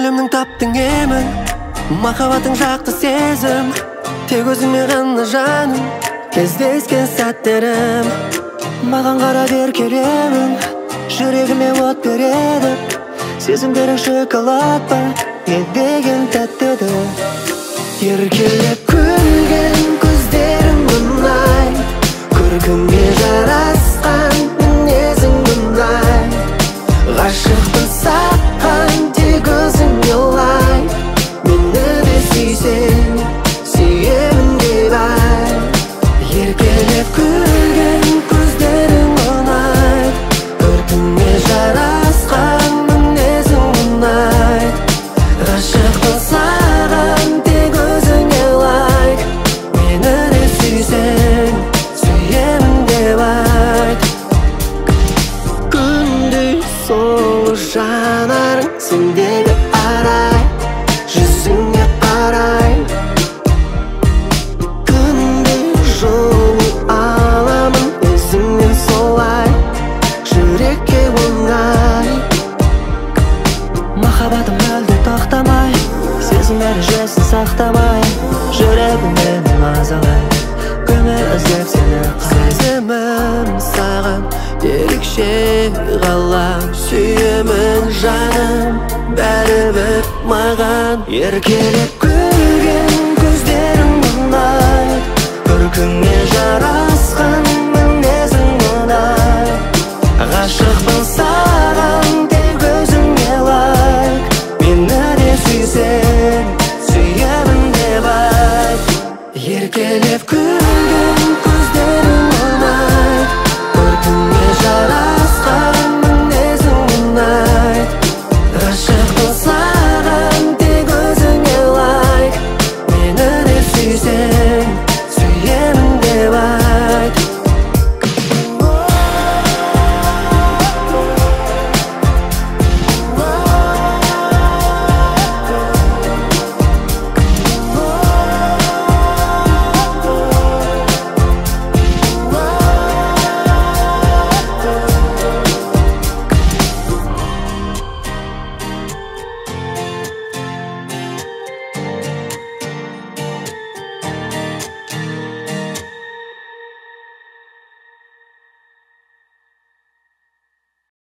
көңілімнің таптың емін, махаббатың жақты сезім, тек өзіңмен ғана жаным, кездескен сәттерім. Маған қара еркелеуің, жүрегіме от береді, сезімдерің шоколад па, не деген тәттеді. Еркелеп күлген көздерің ұнайды, көркіңе жарасқан мінезің ұнайды. Ғашықпын саған, тек өзіңе лайық, мені де сүйсең, сүйемін деп айт. Еркелеп күлген көздерің ұнайды, көркіңе жарасқан мінезің ұнайды. Ғашықпын саған, тек өзіңе лайық, мені де сүйсең, сүйемін деп айт. Күндей сұлу жанарың, сендегі арай, жүзіңе қарай. Күндей жылу аламын өзіңнен солай, жүрекке оңай. Махаббатым әлде тоқтамай, сезім дәрежесін сақтамай, жүрегіммен мазалай, көңіл іздеп сені сезімім саған ерекше ғалам. Сүйемін жаным, бәрібір маған. Еркелеп күлген көздерің ұнайды, көркіңе жарасқан мінезің ұнайды. Ғашықпын саған, тек өзіңе лайық, мені де сүйсең, сүйемін деп айт. Еркелеп күл